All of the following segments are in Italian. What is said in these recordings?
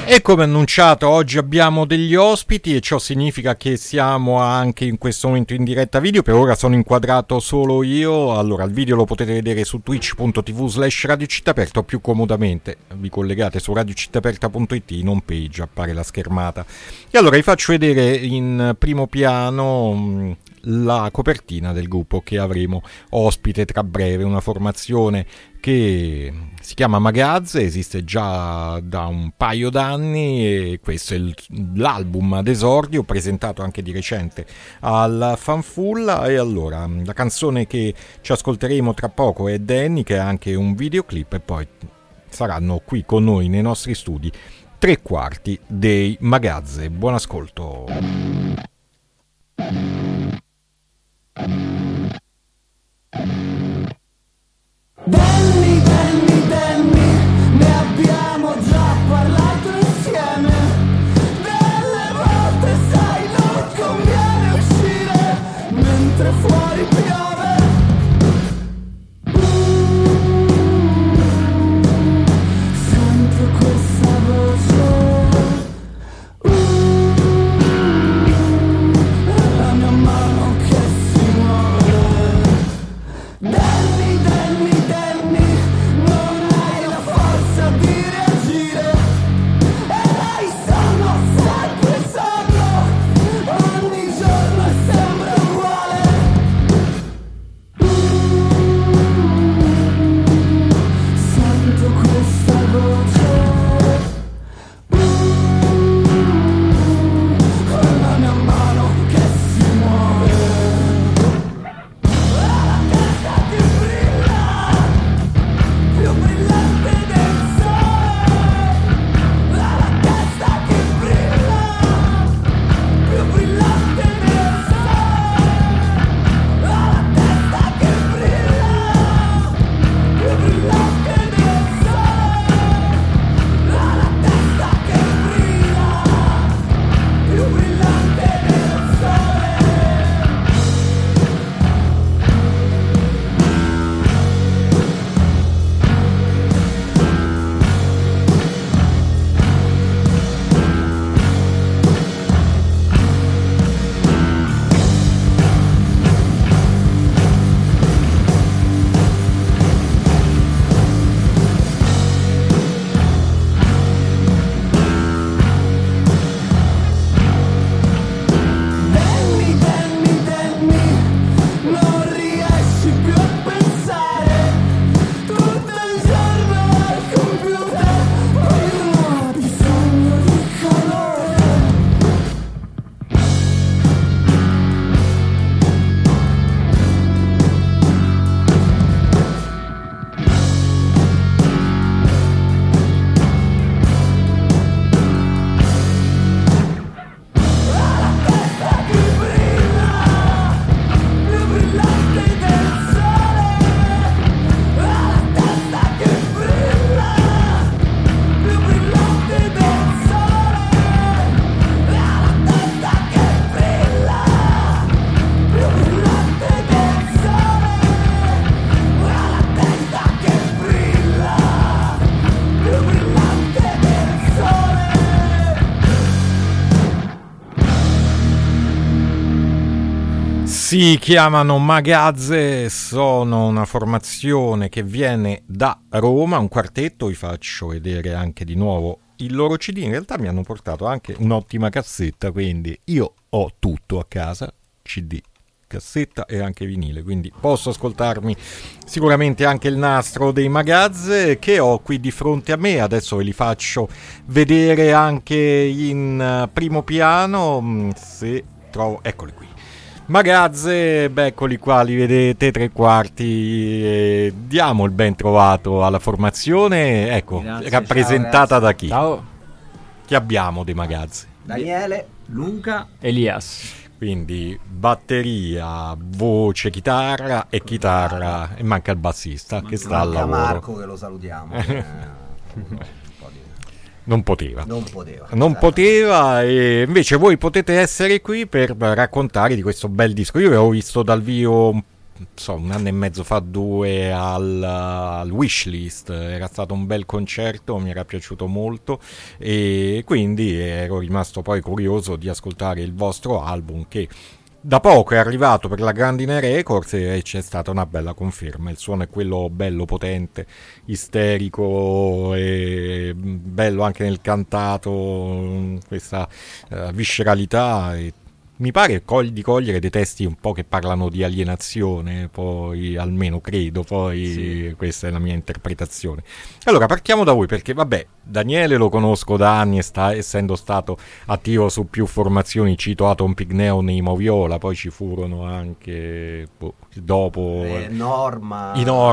E come annunciato, oggi abbiamo degli ospiti e ciò significa che siamo anche in questo momento in diretta video. Per ora sono inquadrato solo io. Allora, il video lo potete vedere su twitch.tv/Radio Città Aperta o più comodamente vi collegate su radiocittaaperta.it, in home page appare la schermata. E allora vi faccio vedere in primo piano la copertina del gruppo che avremo ospite tra breve, una formazione che si chiama Magazze, esiste già da un paio d'anni e questo è l'album ad esordio, presentato anche di recente alla Fanfulla. E allora la canzone che ci ascolteremo tra poco è Danny, che è anche un videoclip, e poi saranno qui con noi nei nostri studi 3/4 dei Magazze. Buon ascolto. Danny, Danny, Danny, ne abbiamo già parlato insieme. Delle volte sai non conviene uscire mentre fuori piove. Sento questa voce, la mia mano che si muove. Danny, Danny, Danny, non hai la forza di reagire. E lei sono sempre sonno, ogni giorno è sempre uguale. Sento questa voce, con la mia mano che si muove. La testa ti brilla, più brillante del sole. La testa che brilla, più brillante del sole. La testa che brilla, più brillante del sole. La testa che brilla, più brillante del sole. Danny, Danny, Danny, non riesci più a pensare. Tutto il giorno al computer, poi uno ha bisogno di calore. La testa che brilla, più brillante del sole. La testa che brilla, più brillante del sole. La testa che brilla, più brillante del sole. La testa che brilla, più brillante del sole. Si chiamano Magazze, sono una formazione che viene da Roma, un quartetto. Vi faccio vedere anche di nuovo il loro CD. In realtà mi hanno portato anche un'ottima cassetta, quindi io ho tutto a casa, CD, cassetta e anche vinile, quindi posso ascoltarmi sicuramente anche il nastro dei Magazze che ho qui di fronte a me. Adesso ve li faccio vedere anche in primo piano, se trovo, eccoli qui. Magazze, beh, eccoli qua, li vedete, 3/4. Diamo il ben trovato alla formazione, ecco. Grazie, rappresentata ciao, da chi? Ciao, Chi abbiamo dei Magazze? Daniele, Luca, Elias. Quindi batteria, voce, chitarra e chitarra, e manca il bassista che sta al manca lavoro. Marco che lo salutiamo. Non poteva. Non poteva, e invece voi potete essere qui per raccontare di questo bel disco. Io avevo visto dal vivo un un anno e mezzo fa, 2, al Wishlist. Era stato un bel concerto, mi era piaciuto molto e quindi ero rimasto poi curioso di ascoltare il vostro album, che da poco è arrivato per la Grandine Records e c'è stata una bella conferma. Il suono è quello bello, potente, isterico e bello anche nel cantato, questa visceralità. E mi pare di cogliere dei testi un po' che parlano di alienazione, poi almeno credo, poi sì. Questa è la mia interpretazione. Allora partiamo da voi, perché vabbè, Daniele lo conosco da anni, essendo stato attivo su più formazioni, cito Atom Pigneon e i Moviola, poi ci furono anche dopo Norma,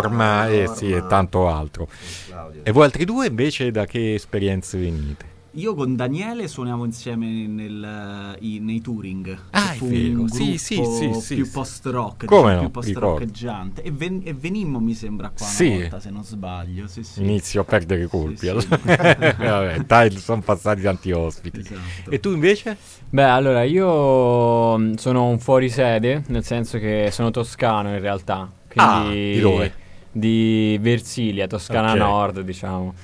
sì, e tanto altro. E voi altri due invece da che esperienze venite? Io con Daniele suoniamo insieme nei touring. Ah, è vero. Sì, più post-rock, come più post-rockeggiante. E venimmo, mi sembra, qua una volta, se non sbaglio. Sì. Inizio a perdere colpi. Allora. Vabbè, dai, sono passati tanti ospiti. Esatto. E tu invece? Beh, allora, io sono un fuorisede, nel senso che sono toscano in realtà. Quindi di dove? Di Versilia, Toscana Nord, diciamo.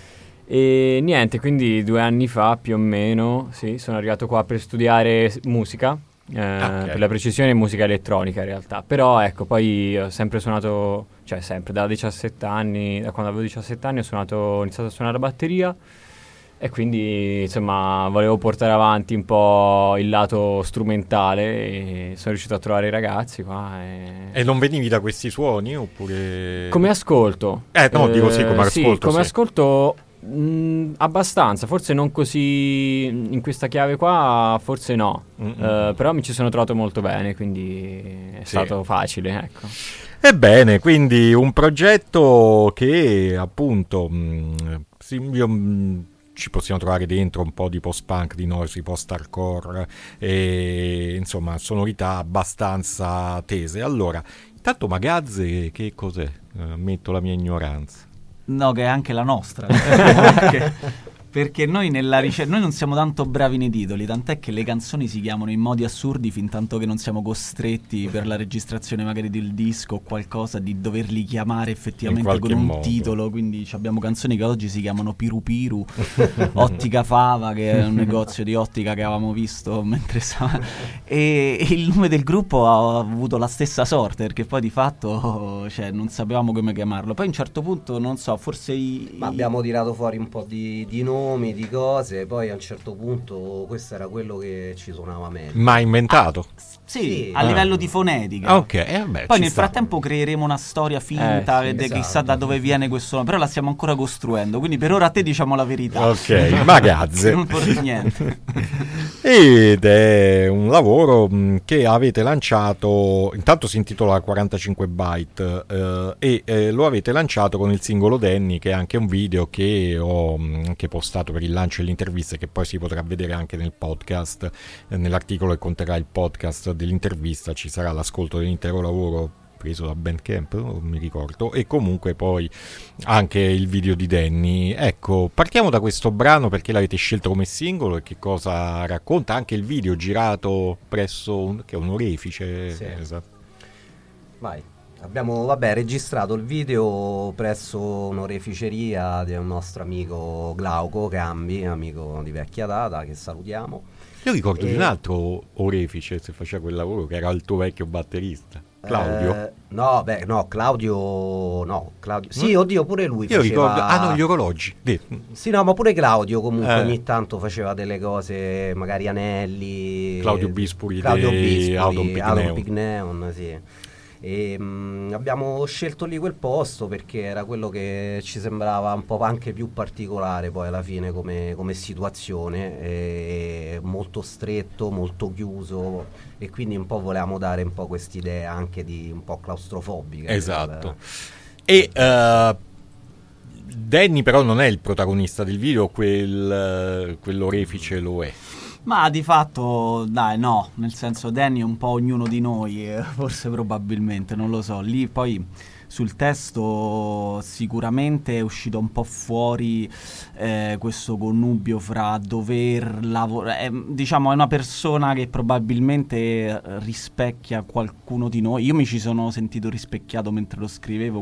E niente, quindi 2 anni fa più o meno, sì, sono arrivato qua per studiare musica, per la precisione musica elettronica in realtà. Però ecco, poi ho sempre suonato, cioè sempre, da 17 anni, da quando avevo 17 anni ho iniziato a suonare la batteria e quindi insomma volevo portare avanti un po' il lato strumentale e sono riuscito a trovare i ragazzi qua. E non venivi da questi suoni oppure? Come ascolto? Dico sì, come ascolto. Sì, come ascolto... abbastanza, forse non così in questa chiave qua, forse no, però mi ci sono trovato molto bene, quindi è stato facile, ecco. Ebbene, quindi un progetto che appunto ci possiamo trovare dentro un po' di post-punk, di noise, post-hardcore e insomma sonorità abbastanza tese. Allora, intanto Magazze che cos'è? Ammetto la mia ignoranza. No, che è anche la nostra. Perché noi nella noi non siamo tanto bravi nei titoli, tant'è che le canzoni si chiamano in modi assurdi fin tanto che non siamo costretti per la registrazione magari del disco o qualcosa di doverli chiamare effettivamente con un titolo. Quindi abbiamo canzoni che oggi si chiamano Piru Piru, Ottica Fava, che è un negozio di ottica che avevamo visto mentre stavamo, e il nome del gruppo ha avuto la stessa sorte, perché poi di fatto non sapevamo come chiamarlo. Poi a un certo punto, non so, forse abbiamo tirato fuori un po' di nomi, di cose, poi a un certo punto questo era quello che ci suonava meglio. Ma inventato? Sì, a livello di fonetica. Ok, poi nel frattempo creeremo una storia finta, chissà da dove viene questo nome, però la stiamo ancora costruendo, quindi per ora a te diciamo la verità. Ok, Magazze. Non porti niente. Ed è un lavoro che avete lanciato, intanto si intitola 45 Byte e lo avete lanciato con il singolo Danny, che è anche un video che ho anche postato per il lancio dell'intervista, che poi si potrà vedere anche nel podcast, nell'articolo che conterrà il podcast dell'intervista ci sarà l'ascolto dell'intero lavoro preso da Bandcamp, non mi ricordo, e comunque poi anche il video di Danny. Ecco, partiamo da questo brano, perché l'avete scelto come singolo e che cosa racconta, anche il video girato presso che è un orefice. Sì. Esatto. Vai. Abbiamo registrato il video presso un'oreficeria di un nostro amico Glauco Cambi, amico di vecchia data, che salutiamo. Io ricordo di un altro orefice, se faceva quel lavoro, che era il tuo vecchio batterista, Claudio. Claudio. Sì, oddio, pure lui Io ricordo, gli orologi. Sì, no, ma pure Claudio comunque ogni tanto faceva delle cose, magari anelli. Claudio Bispuri, Atom Pigneon, sì. E abbiamo scelto lì quel posto perché era quello che ci sembrava un po' anche più particolare poi alla fine come situazione, molto stretto, molto chiuso, e quindi un po' volevamo dare un po' quest'idea anche di un po' claustrofobica. Esatto. E Danny però non è il protagonista del video, quell'orefice lo è. Ma di fatto, dai, no, nel senso Danny è un po' ognuno di noi, forse probabilmente, non lo so. Lì poi sul testo sicuramente è uscito un po' fuori questo connubio fra dover lavorare, diciamo è una persona che probabilmente rispecchia qualcuno di noi. Io mi ci sono sentito rispecchiato mentre lo scrivevo,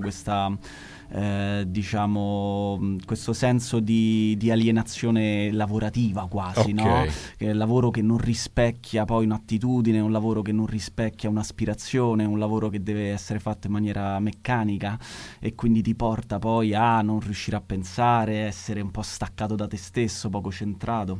diciamo questo senso di alienazione lavorativa quasi, no? Che è il lavoro che non rispecchia poi un'attitudine, un lavoro che non rispecchia un'aspirazione, un lavoro che deve essere fatto in maniera meccanica e quindi ti porta poi a non riuscire a pensare, essere un po' staccato da te stesso, poco centrato.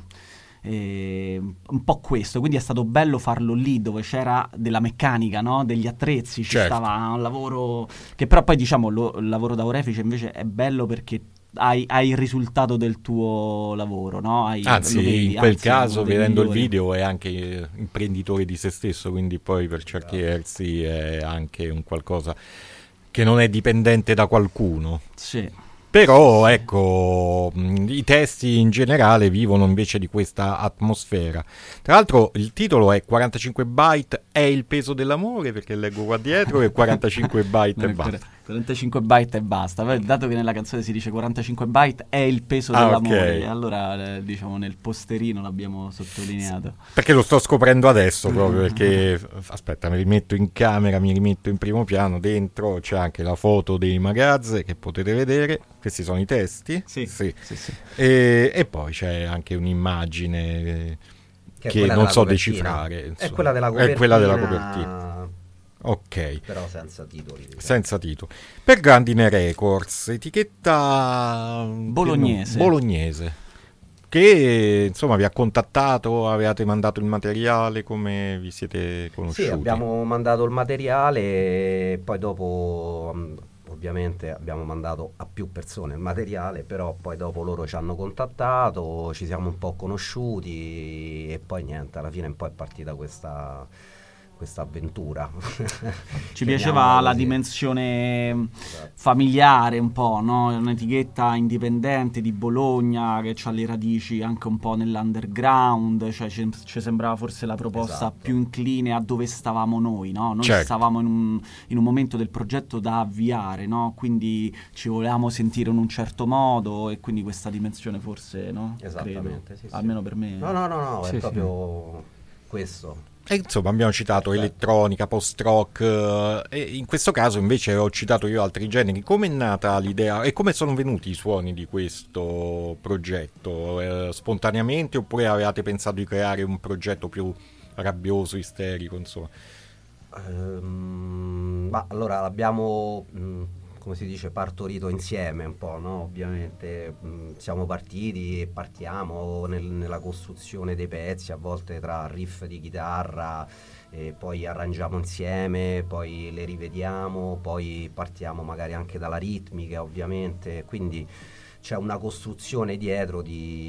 Un po' questo, quindi è stato bello farlo lì dove c'era della meccanica, no? Degli attrezzi, ci stava un lavoro che però poi diciamo il lavoro da orefice invece è bello perché hai il risultato del tuo lavoro, no? Anzi, in quel caso vedendo il video è anche imprenditore di se stesso, quindi poi per certi versi è anche un qualcosa che non è dipendente da qualcuno. Sì. Però ecco, i testi in generale vivono invece di questa atmosfera. Tra l'altro il titolo è 45 byte è il peso dell'amore, perché leggo qua dietro e 45 byte e basta. 45 byte e basta, dato che nella canzone si dice 45 byte è il peso dell'amore, allora diciamo nel posterino l'abbiamo sottolineato. Perché lo sto scoprendo adesso proprio, perché aspetta, mi rimetto in camera, mi rimetto in primo piano, dentro c'è anche la foto dei Magazze che potete vedere, questi sono i testi, sì. E poi c'è anche un'immagine che non so decifrare, è quella della copertina. Ok, però senza titoli. Senza titoli. Per Grandine Records, etichetta bolognese, che insomma vi ha contattato, avete mandato il materiale, come vi siete conosciuti? Sì, abbiamo mandato il materiale e poi dopo ovviamente abbiamo mandato a più persone il materiale, però poi dopo loro ci hanno contattato, ci siamo un po' conosciuti e poi niente, alla fine un po' è partita questa avventura. Ci piaceva la dimensione familiare un po', no? Un'etichetta indipendente di Bologna che ha le radici anche un po' nell'underground, cioè ci sembrava forse la proposta più incline a dove stavamo noi, no? Noi stavamo in un momento del progetto da avviare, no? Quindi ci volevamo sentire in un certo modo e quindi questa dimensione forse, no? Esattamente, sì. Almeno per me. No, è proprio questo. E insomma abbiamo citato elettronica, post-rock, e in questo caso invece ho citato io altri generi. Come è nata l'idea e come sono venuti i suoni di questo progetto? Spontaneamente oppure avevate pensato di creare un progetto più rabbioso, isterico, insomma? Allora l'abbiamo... come si dice, partorito insieme un po', no? Ovviamente siamo partiti e partiamo nella costruzione dei pezzi, a volte tra riff di chitarra, e poi arrangiamo insieme, poi le rivediamo, poi partiamo magari anche dalla ritmica, ovviamente, quindi c'è una costruzione dietro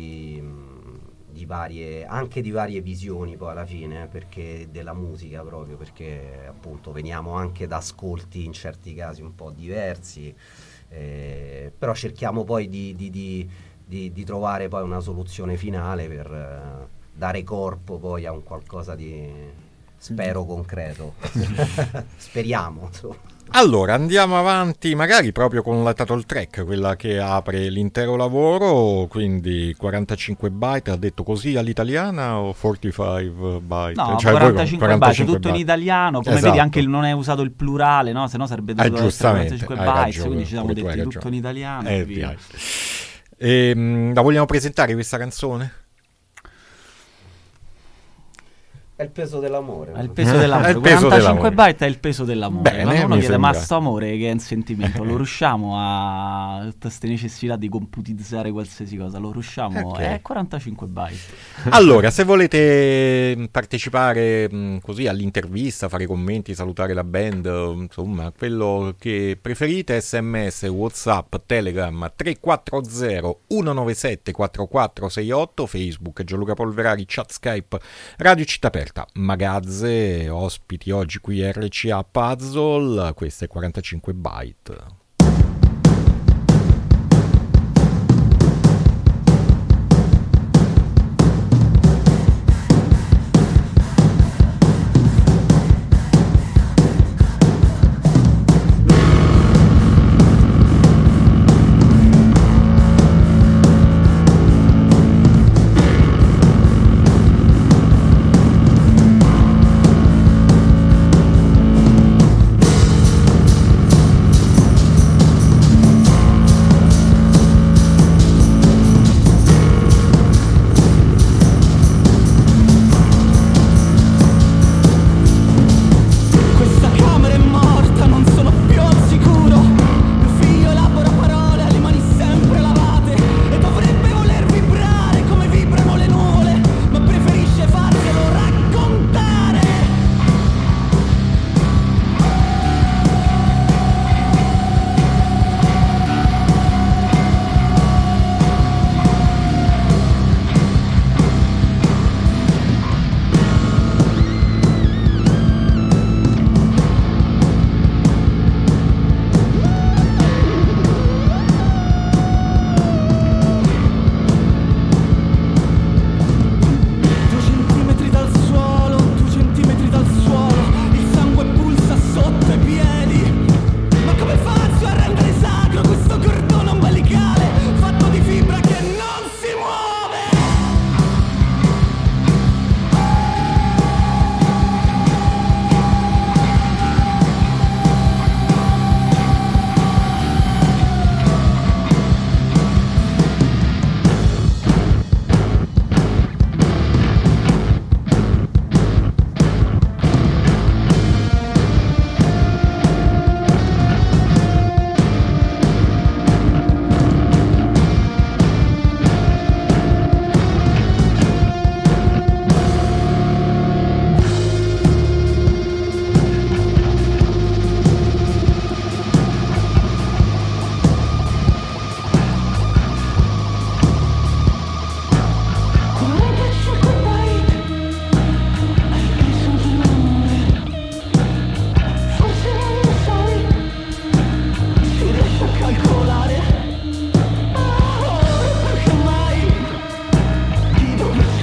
anche di varie visioni poi alla fine, perché della musica proprio, perché appunto veniamo anche da ascolti in certi casi un po' diversi, però cerchiamo poi di trovare poi una soluzione finale per dare corpo poi a un qualcosa di, spero, concreto. Speriamo, insomma. Allora andiamo avanti magari proprio con la title track, quella che apre l'intero lavoro, quindi 45 byte, ha detto così all'italiana o 45 byte? No, cioè 45 byte, tutto byte in italiano, come vedi anche non è usato il plurale, no? Se no sarebbe dovuto essere 45 byte, quindi ci siamo detti tutto in italiano. La vogliamo presentare questa canzone? È il peso dell'amore. È il peso dell'amore. 45 byte è il peso dell'amore. Bene, quando uno chiede, ma sto amore che è un sentimento, lo riusciamo a questa necessità di computizzare qualsiasi cosa, lo riusciamo? È 45 byte. Allora, se volete partecipare così all'intervista, fare commenti, salutare la band, insomma, quello che preferite, SMS, WhatsApp, Telegram 340 197 4468, Facebook Gianluca Polverari, chat Skype, Radio Città Aperta. Magazze, ospiti oggi qui RCA Puzzle, questo è 45 byte.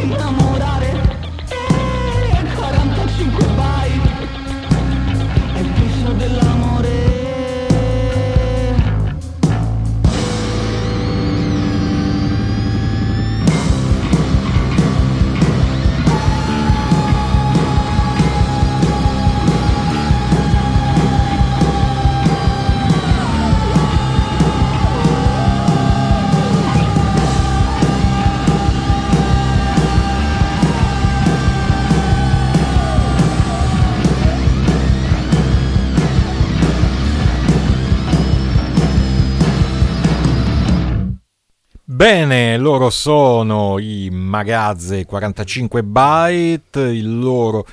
innamorare. 45 byte è il pesce dell'amore. Bene, loro sono i Magazze 45 byte, il loro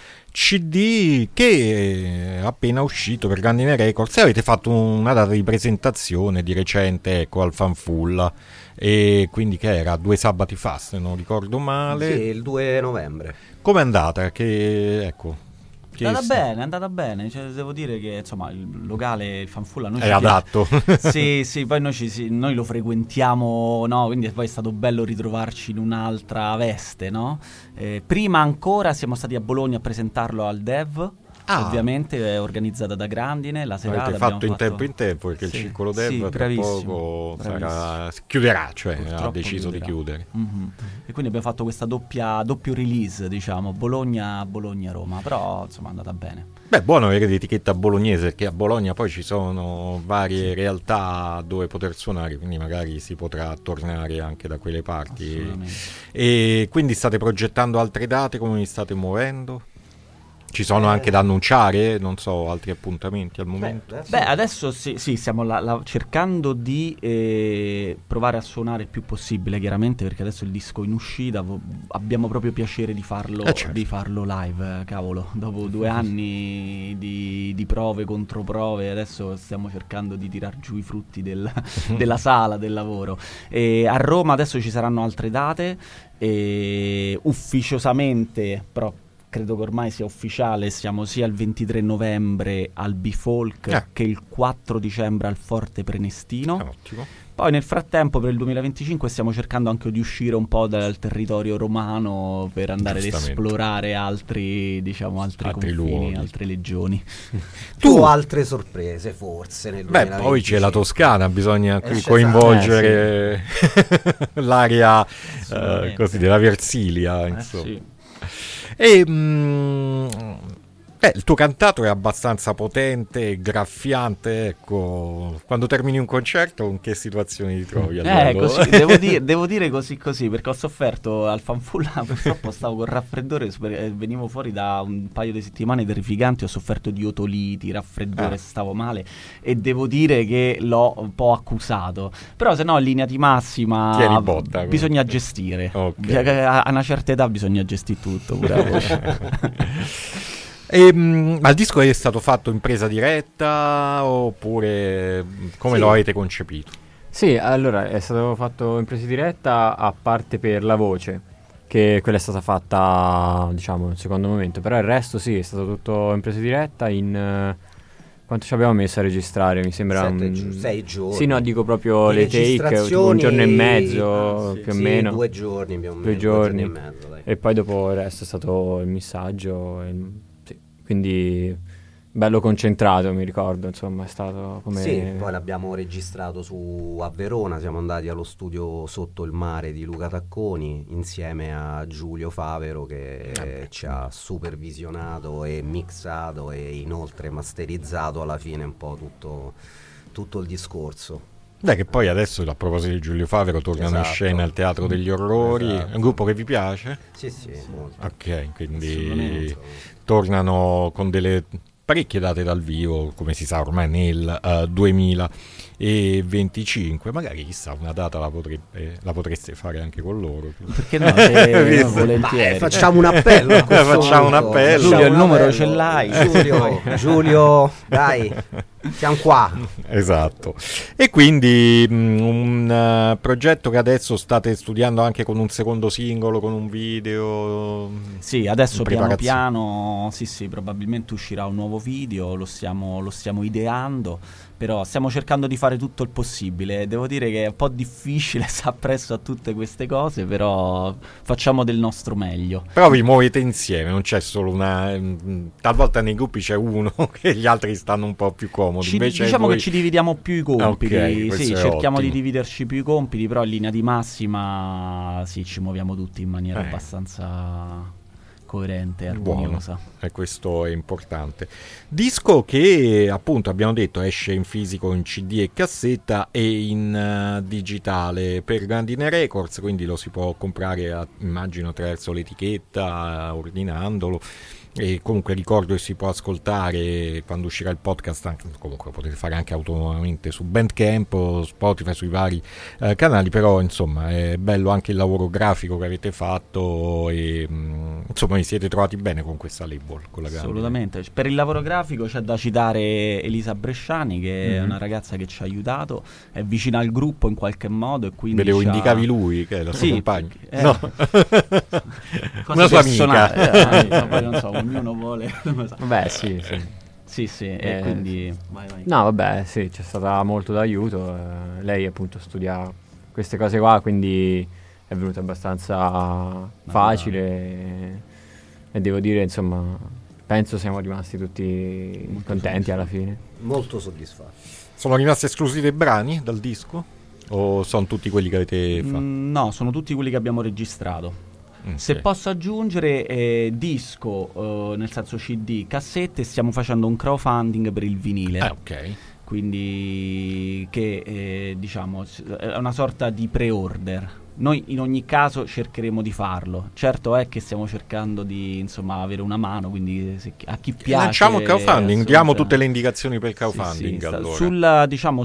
CD che è appena uscito per Grandine Records, e avete fatto una data di presentazione di recente, ecco, al Fanfulla, e quindi che era 2 sabati fa, se non ricordo male. Sì, il 2 novembre. Com'è andata? Che, ecco, È andata bene, cioè, devo dire che insomma il locale, il Fanfulla, noi è adatto. sì, poi noi lo frequentiamo, no? Quindi poi è stato bello ritrovarci in un'altra veste, no? Prima ancora siamo stati a Bologna a presentarlo al Dev. Ovviamente è organizzata da Grandine, la serata avete fatto in tempo perché il circolo Dev tra poco chiuderà, cioè purtroppo ha deciso chiuderà. di chiudere. Mm-hmm. E quindi abbiamo fatto questa doppio release, diciamo, Bologna-Roma, però insomma è andata bene. Beh, buono avere l'etichetta bolognese, perché a Bologna poi ci sono varie realtà dove poter suonare, quindi magari si potrà tornare anche da quelle parti. E quindi state progettando altre date, come vi state muovendo? Ci sono anche da annunciare, non so, altri appuntamenti al momento? Adesso sì, stiamo cercando di provare a suonare il più possibile, chiaramente, perché adesso il disco è in uscita, abbiamo proprio piacere di farlo, certo. di farlo live, cavolo, dopo 2 anni di prove, controprove, adesso stiamo cercando di tirar giù i frutti della sala, del lavoro. E a Roma adesso ci saranno altre date, ufficiosamente, però credo che ormai sia ufficiale, siamo sia il 23 novembre al Bifolk che il 4 dicembre al Forte Prenestino. Ottimo. Poi nel frattempo per il 2025 stiamo cercando anche di uscire un po' dal territorio romano per andare ad esplorare altri confini, luoghi, altre legioni. Tu altre sorprese forse nel 2025. Poi c'è la Toscana, bisogna qui coinvolgere l'area così della Versilia, insomma. Sì. E il tuo cantato è abbastanza potente, graffiante, ecco. Quando termini un concerto, in che situazioni ti trovi? Così, devo dire così, perché ho sofferto al Fanfulla, purtroppo stavo con raffreddore, venivo fuori da un paio di settimane terrificanti, ho sofferto di otoliti, raffreddore, stavo male, e devo dire che l'ho un po' accusato, però se no in linea di massima botta, bisogna gestire, a una certa età bisogna gestire tutto, pure la voce. Ma il disco è stato fatto in presa diretta oppure come lo avete concepito? Sì, allora è stato fatto in presa diretta, a parte per la voce, che quella è stata fatta, diciamo, in un secondo momento, però il resto sì, è stato tutto in presa diretta. Quanto ci abbiamo messo a registrare? Mi sembra 6 giorni. Sì, no, dico proprio le take, tipo 1 giorno e mezzo, più o meno. 2 giorni più o meno. 2 giorni. 2 giorni e mezzo, dai. E poi dopo il resto è stato il missaggio. Quindi bello concentrato, mi ricordo, insomma, è stato come... Sì, poi l'abbiamo registrato a Verona, siamo andati allo studio Sotto il Mare di Luca Tacconi insieme a Giulio Favero che ci ha supervisionato e mixato e inoltre masterizzato alla fine un po' tutto il discorso. Beh, che poi adesso, a proposito di Giulio Favero, tornano in scena al Teatro degli Orrori. È un gruppo che vi piace? Sì, molto. Ok, quindi tornano con delle parecchie date dal vivo, come si sa ormai nel 2025. Magari chissà, una data la potreste fare anche con loro. Perché no? Volentieri. Facciamo un appello. Facciamo un appello. Giulio, il numero ce l'hai. Giulio, dai, siamo qua. Esatto. E quindi un progetto che adesso state studiando anche con un secondo singolo, con un video. Sì, adesso piano piano, sì, probabilmente uscirà un nuovo video, lo stiamo ideando. però stiamo cercando di fare tutto il possibile. Devo dire che è un po' difficile stare presso a tutte queste cose, però facciamo del nostro meglio. Però vi muovete insieme, non c'è solo una... talvolta nei gruppi c'è uno che gli altri stanno un po' più comodi. Invece diciamo voi... che ci dividiamo più i compiti, questo sì, è cerchiamo ottimo. di dividerci più i compiti, però in linea di massima sì, ci muoviamo tutti in maniera abbastanza coerente e armoniosa. E questo è importante. Disco che appunto abbiamo detto esce in fisico, in CD e cassetta e in digitale per Grandine Records, quindi lo si può comprare immagino attraverso l'etichetta, ordinandolo. E comunque ricordo che si può ascoltare quando uscirà il podcast, anche, comunque lo potete fare anche autonomamente su Bandcamp o Spotify, sui vari canali, però insomma è bello anche il lavoro grafico che avete fatto e insomma vi siete trovati bene con questa label, con la Grandine. Assolutamente. Per il lavoro grafico c'è da citare Elisa Bresciani, che è una ragazza che ci ha aiutato, è vicina al gruppo in qualche modo e quindi vedevo indicavi lui che è la sua compagna, no. Una sua amica, poi non so, ognuno vuole. Vabbè, sì. Sì, e quindi vai. No, vabbè, sì, c'è stata molto d'aiuto. Lei appunto studia queste cose qua, quindi è venuto abbastanza facile e devo dire, insomma, penso siamo rimasti tutti molto contenti alla fine. Molto soddisfatti. Sono rimasti esclusi dei brani dal disco? O sono tutti quelli che avete fatto? No, sono tutti quelli che abbiamo registrato. Se posso aggiungere, disco, nel senso CD, cassette, stiamo facendo un crowdfunding per il vinile. Ok. Quindi che diciamo è una sorta di pre-order. Noi in ogni caso cercheremo di farlo. Certo è che stiamo cercando di insomma avere una mano, quindi a chi piace lanciamo il crowdfunding, diamo tutte le indicazioni per il crowdfunding. Sì, allora.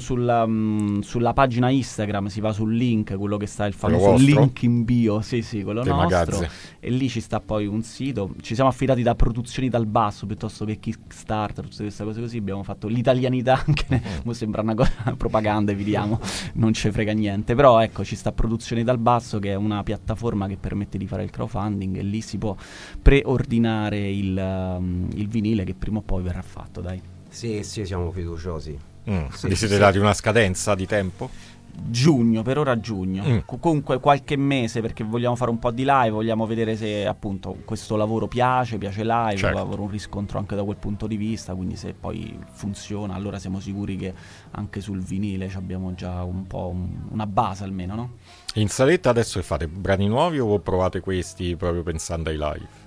sulla pagina Instagram si va sul link, quello che sta il Quello famoso vostro? link in bio, sì, quello Dei nostro, Magazze. e lì ci sta poi un sito. Ci siamo affidati da Produzioni dal Basso piuttosto che Kickstarter, tutte queste cose così. Abbiamo fatto l'italianità, anche mo sembra una cosa propaganda, evitiamo, non ci frega niente, però ecco, ci sta Produzioni dal Basso, che è una piattaforma che permette di fare il crowdfunding, e lì si può preordinare il vinile, che prima o poi verrà fatto, dai. Sì, siamo fiduciosi. Vi siete dati una scadenza di tempo? Giugno, per ora giugno. Comunque qualche mese, perché vogliamo fare un po' di live, vogliamo vedere se appunto questo lavoro piace live, certo. avere un riscontro anche da quel punto di vista, quindi se poi funziona allora siamo sicuri che anche sul vinile abbiamo già un po' una base almeno, no? In saletta adesso fate brani nuovi o provate questi proprio pensando ai live?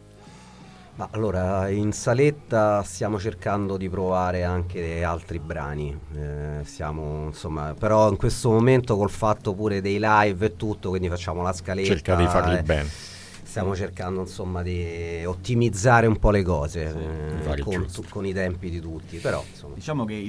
Ma allora, in saletta stiamo cercando di provare anche altri brani, insomma, però in questo momento col fatto pure dei live e tutto, quindi facciamo la scaletta. Cercate di farli bene. Stiamo cercando insomma di ottimizzare un po' le cose con i tempi di tutti, però insomma. Diciamo che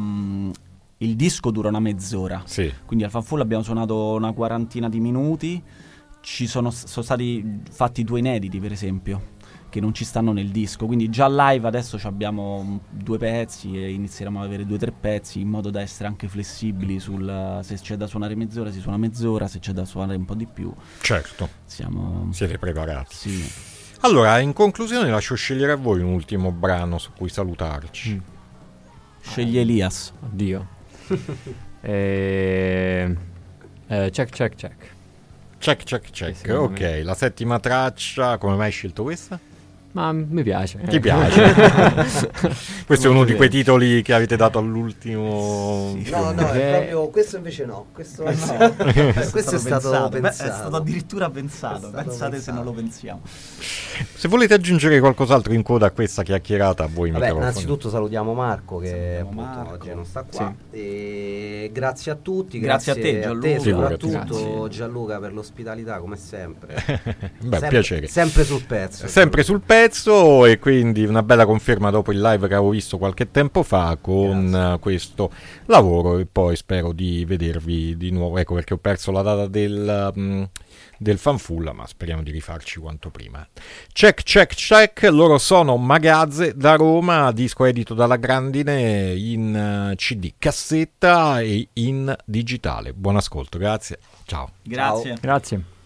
il disco dura una mezz'ora, Sì. quindi al Fanfull abbiamo suonato una quarantina di minuti, ci sono stati fatti 2 inediti per esempio, che non ci stanno nel disco, quindi già live adesso abbiamo 2 pezzi e inizieremo ad avere 2-3 pezzi, in modo da essere anche flessibili se c'è da suonare mezz'ora si suona mezz'ora, se c'è da suonare un po' di più Certo, siete preparati. Sì. Allora, in conclusione lascio scegliere a voi un ultimo brano su cui salutarci. Scegli Elias. Oddio. Check. Check. Ok, la 7ª traccia, come mai hai scelto questa? Ma mi piace. Ti piace? Questo è uno di quei titoli che avete dato all'ultimo. No, è proprio questo invece no. Questo è stato pensato. È stato addirittura pensato. Pensate se non lo pensiamo. Se volete aggiungere qualcos'altro in coda a questa chiacchierata, a voi microfoni. Innanzitutto salutiamo Marco che appunto oggi non sta qua. Sì. E grazie a tutti, grazie a te Gianluca, soprattutto Gianluca per l'ospitalità come sempre. Piacere. Sempre sul pezzo. Sempre sul pezzo, e quindi una bella conferma dopo il live che avevo visto qualche tempo fa con questo lavoro, e poi spero di vedervi di nuovo, ecco perché ho perso la data del Fanfull, ma speriamo di rifarci quanto prima. Check, loro sono Magazze da Roma, disco edito dalla Grandine in CD, cassetta e in digitale. Buon ascolto, grazie, ciao. Grazie. Grazie.